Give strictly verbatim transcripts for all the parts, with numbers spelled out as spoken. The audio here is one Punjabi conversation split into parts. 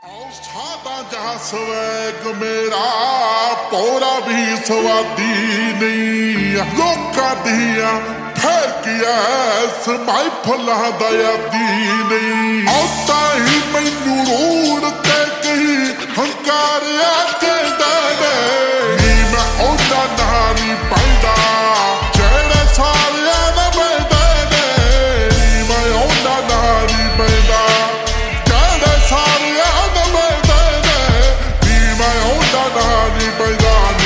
ਸਾਦਾ ਜਾ ਸਵੈਗ ਮੇਰਾ ਪੋਰਾ ਵੀ ਸਵਾਦੀ ਨਹੀਂ ਲੋਕਾਂ ਦੀਆਂ ਠੇਕਿਆ ਸਮਾਈ ਫੁੱਲਾਂ ਦਾ ਯਾਦੀ ਨਹੀਂ ਆਉਤਾ ਹੀ ਮੈਨੂੰ ਰੋੜ ਤੇ ਕਹੀ ਹੰਕਾਰਿਆ ਕਹਿੰਦਾ ਨੇ ਮੈਂ ਉਹਨਾਂ ਨਾਲ ਨਹੀਂ ਪੈਂਦਾ ਜਿਹੜੇ ਸਾਰਿਆਂ ਦਾ ਪੈਂਦਾ ਨੇ ਮੈਂ ਉਹਨਾਂ ਨਾਲ ਨਹੀਂ ਪੈਂਦਾ ਜਿਹੜੇ ਸਾਰਿਆਂ ਦਾ ਪੈਂਦਾ ਨੇ ਮੈਂ ਉਹਨਾਂ ਨਾਲ ਨਹੀਂ ਪੈਂਦਾ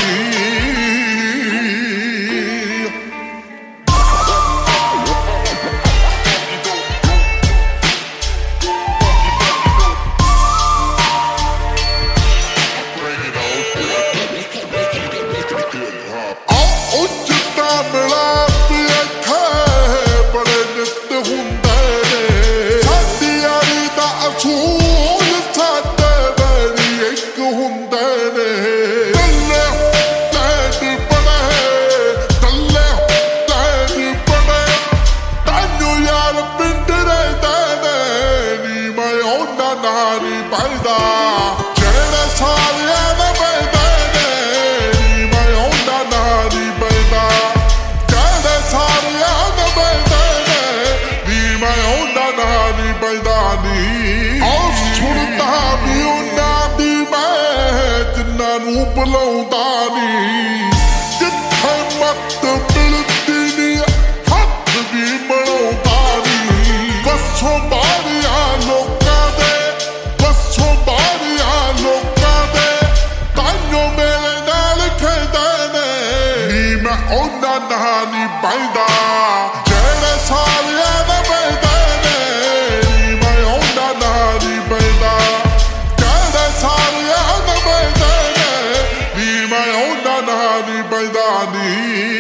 ਬੁਲਾਉਂਦਾ ਨੀ ਜਿੱਥੇ ਮੱਤ ਮਿਲਦੀ ਨੀ ਹੱਥ ਵੀ ਬਣਾਉਂਦਾ ਨੀ ਬੱਸੋਂ ਬਾਹਰਿਆ ਲੋਕਾਂ ਦੇ ਬੱਸੋਂ ਬਾਹਰਿਆ ਲੋਕਾਂ ਦੇ ਤਾਈਓ ਮੇਰੇ ਨਾਲ ਖੇਡਦੇ ਨੇ ਨੀ ਮੈਂ ਉਹਨਾਂ ਨਾਲ ਨੀ ਬਹਿੰਦਾ ਜਿਹੜੇ ਸਾਰਿਆਂ ਦਾ ਬਹਿੰਦੇ ਨੇ ਨੀ ਮੈਂ ਉਹਨਾਂ ਨਾਲ ਨੀ ਬਹਿੰਦਾ ਜਿਹੜੇ ਸਾਰਿਆਂ ਦਾ ਬਹਿੰਦੇ ਮੈਂ ਉਹਨਾਂ ਨਾਲ ਨਹੀਂ ਬਹਿੰਦਾ ਨੀ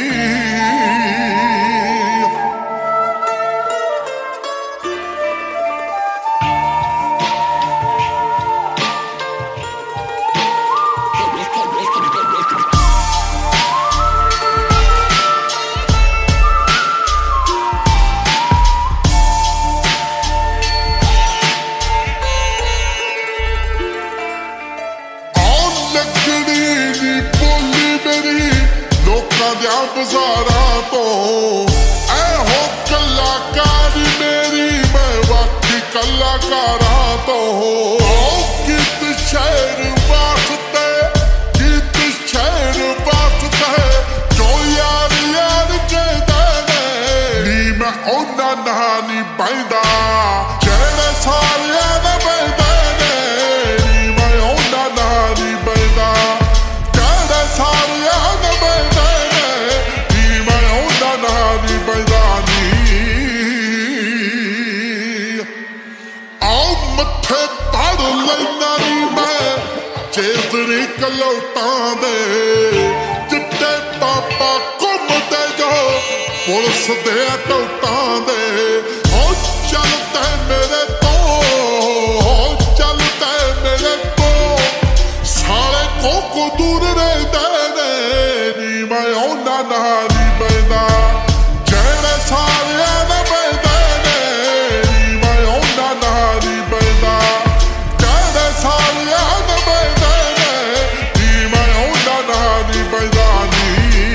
ਬਜ਼ਾਰਾਂ ਤੋਂ ਇਹੋ ਕਲਾਕਾਰੀ ਮੇਰੀ ਮੈਂ ਬਾਕੀ ਕਲਾਕਾਰਾਂ ਤੋਂ ਗੀਤ ਸ਼ਾਇਰ ਵਾਸਤੇ ਗੀਤ ਸ਼ਾਇਰ ਵਾਸਤੇ ਜੋ ਯਾਰ ਯਾਰ ਕਹਿੰਦੇ ਨੇ ਨੀ ਮੈਂ ਉਹਨਾਂ ਨਾਲ ਨਹੀਂ ਬਹਿੰਦਾ ਜਿਹੜੇ ਸਾਰਿਆਂ ਦਾ ਬਹਿੰਦੇ ਨੇ ਨੀ ਮੈਂ ਉਹਨਾਂ ਨਾਲ ਨਹੀਂ ਬਹਿੰਦਾ ਜਿਹੜੇ ਸਾਰਿਆਂ ਦਾ ਬਹਿੰਦੇ ਮੱਥੇ ਪੜ ਲੈਣਾ ਨੀ ਮੈਂ ਚੇਤਰੀ ਕਲੌਟਾਂ ਦੇ ਚਿੱਟੇ ਪਾਪਾ ਘੁੰਮਦੇ ਜੋ ਪੁਲਿਸ ਦੇ ਟੋਟਾਂ ਦੇ ਹੋ ਚੱਲਦੇ ਮੇਰੇ ਤੋਂ ਹੋ ਚੱਲਦੇ ਮੇਰੇ ਤੋਂ ਸਾਰੇ ਕੋਕੋ ਦੂਰ ਰਹਿੰਦੇ ਨੇ ਨੀ ਮੈਂ ਉਹਨਾਂ ਨਾਲ ਨਹੀਂ ਬਹਿੰਦਾ ਜਿਹੜੇ ਸਾਰਿਆਂ ਦਾ ਬਹਿੰਦੇ ਨੇ ਨੀ ਮੈਂ ਉਹਨਾਂ ਨਾਲ ਨਹੀਂ ਬਹਿੰਦਾ ਜਿਹੜੇ ਸਾਰਿਆਂ ਦਾ ਬਹਿੰਦੇ ਨੇ ਨੀ ਮੈਂ ਉਹਨਾਂ ਨਾਲ ਨਹੀਂ ਬਹਿੰਦਾ ਨੀ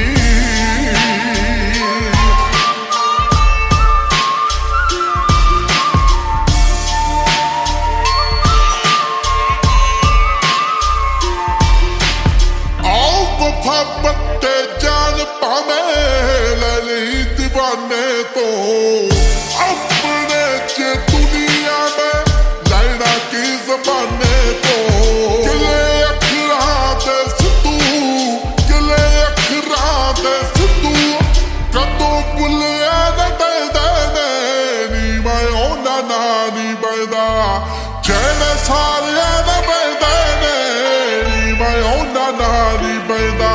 ਆਓ ਵਫਾ ਬੱਤੇ ਜਾਨ ਭਾਵੇਂ ਲੈ ਲਈ ਦੀਵਾਨੇ ਤੋਂ ਆਪਣੇ ਚ ਦੁਨੀਆ ਮੈਂ ਲੈਣਾ ਕੀ ਜ਼ਮਾਨੇ ਤੋਂ ਕਿਲੇ ਅੱਖਰਾਂ ਦੇ ਸਿੱਧੂ ਕਿਲੇ ਅੱਖਰਾਂ ਦੇ ਸਿੱਧੂ ਕਦੋਂ ਭੁੱਲਿਆ ਨਾ ਬਹਿੰਦੇ ਨੇ ਨੀ ਮੈਂ ਉਹਨਾਂ ਨਾਲ ਨਹੀਂ ਬਹਿੰਦਾ ਜਿਹੜੇ ਸਾਰਿਆਂ ਦਾ ਬਹਿੰਦੇ ਨੇ ਨੀ ਮੈਂ ਉਹਨਾਂ ਨਾਲ ਨਹੀਂ ਬਹਿੰਦਾ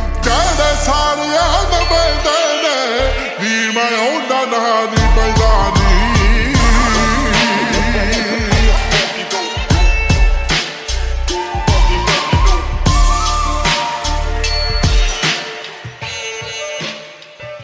ਜਿਹੜੇ ਸਾਰਿਆਂ ਦਾ ਬਹਿੰਦੇ ਨੇ ਨੀ ਮੈਂ ਉਹਨਾਂ ਨਾਲ ਨਹੀਂ ਬਹਿੰਦਾ